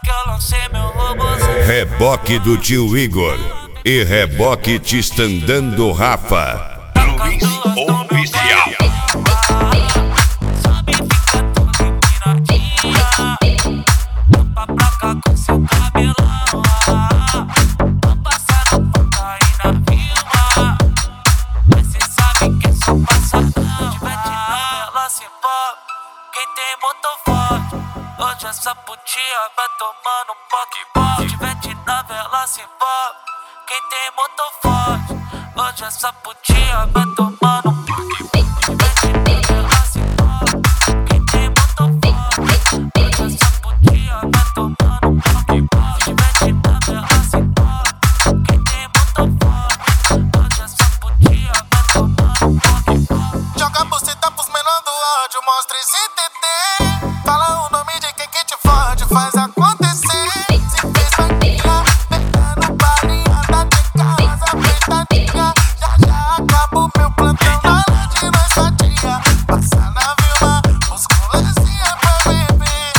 que eu lancei meu robôzão. Reboque do tio Igor e reboque te estandando Rafa. Luiz Oficial. Sabe, fica tudo empinadinha. Tampa pra cá com seu cabelão. Tô passando foto aí na vila. Mas cê sabe que é só passadão. Tivete na vela se pop. Quem tem motor forte, hoje essa putinha vai tomando poque-poque. Tivete na vela se pop. Quem tem motor forte, hoje essa putinha vai tomando poque-poque. Tivete na vela se pop. Quem tem motor forte, hoje essa putinha vai tomando poque-poque. Tivete na vela se pop. Quem tem motor forte, hoje essa putinha vai tomando poque-poque. Joga buceta pros menor do áudio, mostra esse TT. Fala o nome de quem que te fode, faz acontecer. Se fez vaquinha, pega no balinha, tá de casa, apertadinha. Já acabou meu plantão, na hora de nós fatia. Passa na vila, musculancinha pra beber.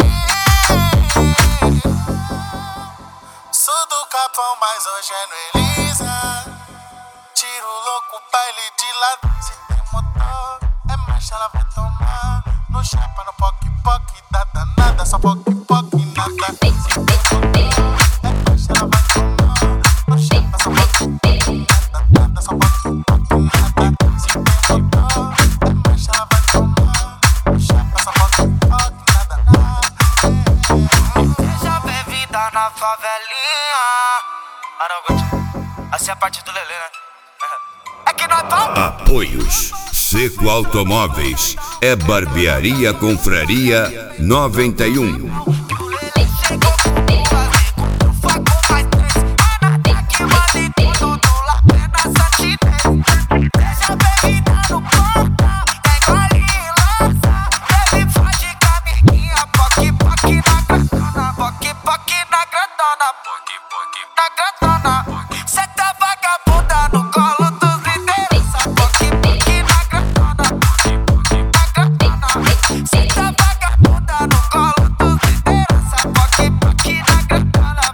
Sou do Capão, mas hoje é no Elisa. Tiro louco, baile de lado. Se tem motor, é marcha, ela vai tomar. No chapa, no poque-poque, dá danada. Só poque-poque, nada. Se tem motor, é marcha, ela vai tomar. No chapa, só poque-poque, nada. Só poque-poque, nada. Se tem motor, é marcha, ela vai tomar. No chapa, só poque-poque, nada. Já vê vida na favelinha. Essa é a parte do Lelê, né? É que nós vamos. Apoios Seco Automóveis, é Barbearia Confraria 91. Cê tá vagabunda no colo dos liderança. Poque-poque na grandona. Cê tá vagabunda no colo dos liderança. Poque-poque na grandona.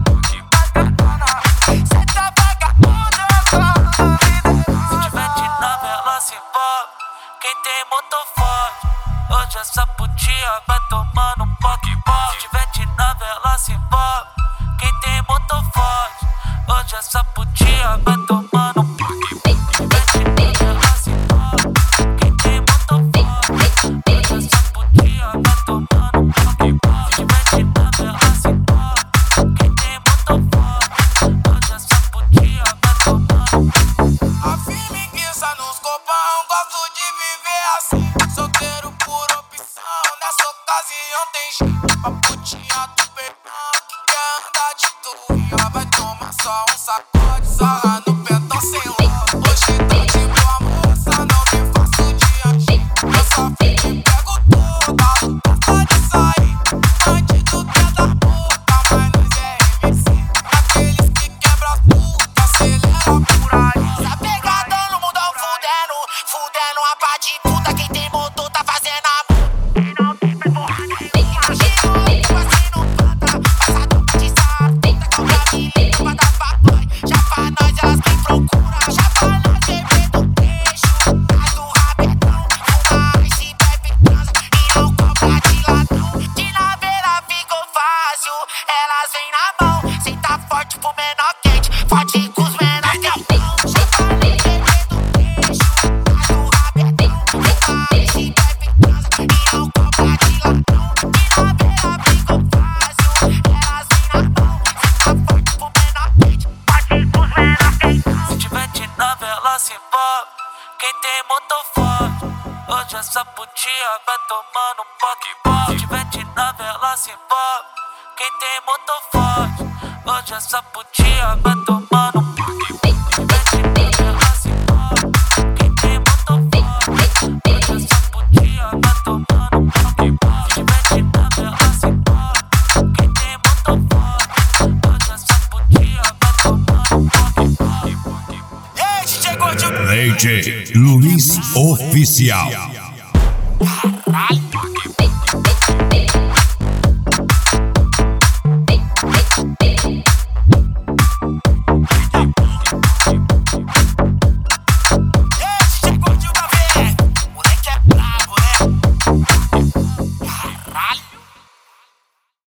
Cê tá vagabunda no colo dos liderança. Se tivete na vela se pop. Quem tem motor forte, hoje essa putinha vai tomando um poque-poque. Se tivete na vela se pop. Quem tem motor forte, hoje essa putinha vai tomando um poque-poque. Tivete na vela se pop. Quem tem motor forte, hoje essa putinha vai tomando um poque-poque. Tivete na vela se pop. Quem tem motor forte, hoje essa putinha vai tomando um poque-poque. A firmeza nos copão, gosto de viver assim. Solteiro por opção, nessa ocasião tem jeito. Pra putinha do perdão, que quer andar de tuia. Vai tomar só um sacode, sarra no pentão sem ló. Hoje tá de boa moça, não me faço de agir. Eu só te pego toda, gosta de sair. Bandido quer da puta, mas nós é MC. Aqueles que quebra as putas, acelera por aí. Tá pegadão no mundão fudendo a pá de puta. Quem tem motor tá fazendo amor. Quem não tem faz porra nenhuma. Giro, assim no planta, passadão de sarteta. Cobra milho, vai dar papai. Já pra nós elas que procura. Já pra nós beber do peixe. Traz do rabetão, fuma ice, bebe, transa e não cobra de ladrão. De naveira ficou fácil, elas vêm na mão. Cê tá forte pro menor quente, forte com os menor quentão. Já pra nós beber do peixe. Traz do rabetão, fuma ice, bebe, transa e não cobra de ladrão. De naveira ficou fácil, elas vêm na mão. Cê tá forte pro menor quente, forte com os menor quentão. Se tivete na vela se pop. Quem tem motor forte, hoje essa putinha vai tomando um poque-poque. Se tivete na vela se pop. Quem tem motor forte, hoje essa putinha vai tomando um poque-poque. Se tivete na vela se pop. Quem tem motor forte, hoje essa putinha vai tomando um poque-poque. Se tivete na vela se pop. Quem tem motor forte, hoje essa putinha vai tomando um poque-poque. E aí, DJ Gordinho? DJ Luiz Oficial.